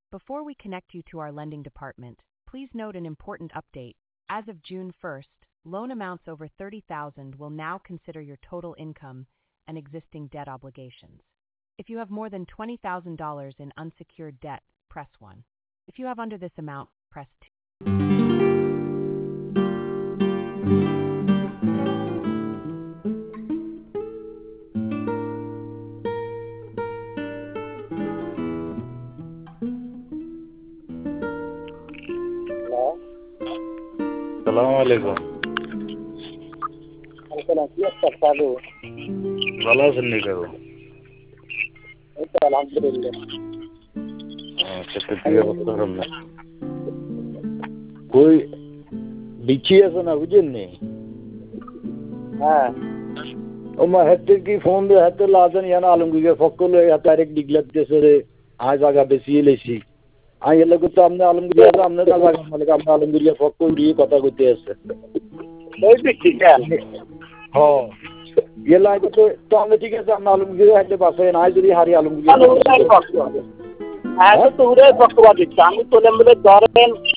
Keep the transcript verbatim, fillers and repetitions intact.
Before we connect you to our lending department, please note an important update. As of June first, loan amounts over thirty thousand dollars will now consider your total income and existing debt obligations. If you have more than twenty thousand dollars in unsecured debt, press one. If you have under this amount, press two. সালাম আলাইকুম। ভালো আছেন নি কাকু? আলহামদুলিল্লাহ। আচ্ছা, তো কি অবস্থা আপনার? কই বিচি আছে না বুঝেন নি? হ্যাঁ ও মা হাতে কি ফোন দিয়ে হাতে লাজেন ইয়ানা আলমগীরের ফকলে ডাইরেক্ট ডিগলাত দেছে রে আজ জায়গা বেশি লেছি আই এলে তো আপনি আলমগীর আপনি জায়গা মালিক আপনি আলমগীরের ফকল দিয়ে কথা কইতে আছে ওই দেখি হ্যাঁ এলা তো তো আমি ঠিক আছে আপনি আলমগীর হাতে পাশে নাই যদি হারি আলমগীর হ্যাঁ তো তোরে পক্ষপাত দিচ্ছি আমি তোলে বলে ধরেন